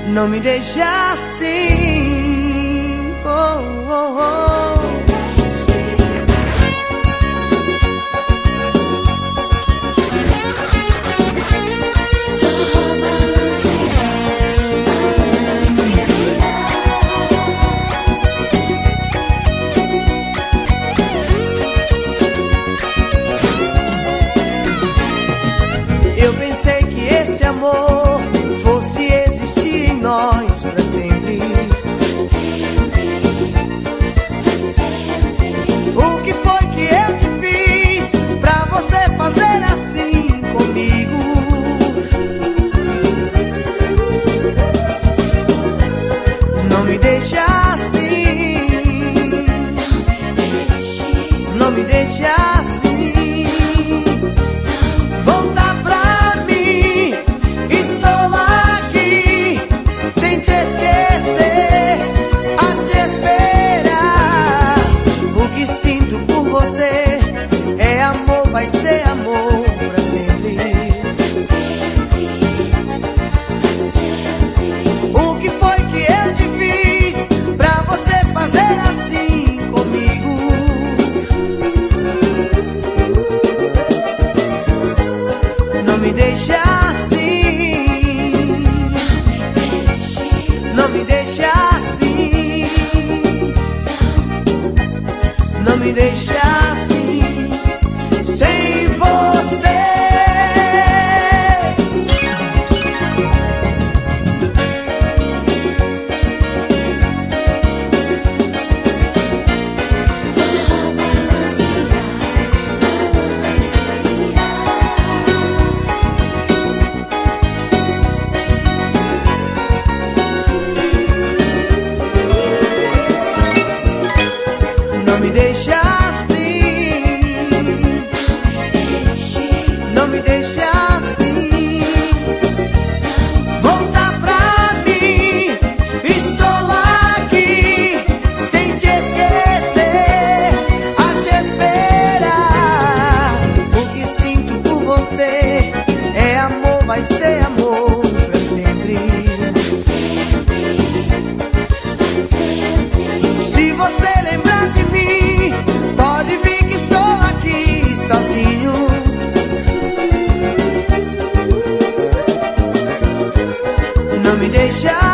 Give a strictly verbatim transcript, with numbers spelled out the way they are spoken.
Não me deixe assim, oh, oh, oh. Eu pensei que esse amor fosse existir em nós pra sempre. O que foi que eu te fiz pra você fazer assim comigo? Não me deixe assim, não me deixe assim. Volta pra mim, estou aqui, sem te esquecer, a te esperar. O que sinto por você é amor, vai ser amor pra sempre. O que foi que eu te fiz pra você fazer assim comigo? Não me deixe assim, não me deixe assim, não me deixe assim, sem você. Não me deixe assim, não me deixe assim. Volta pra mim, estou aqui, sem te esquecer, a te esperar. O que sinto por você é amor, vai ser amor pra sempre. Se você lembrar de mim, pode vir que estou aqui sozinho. Não me deixa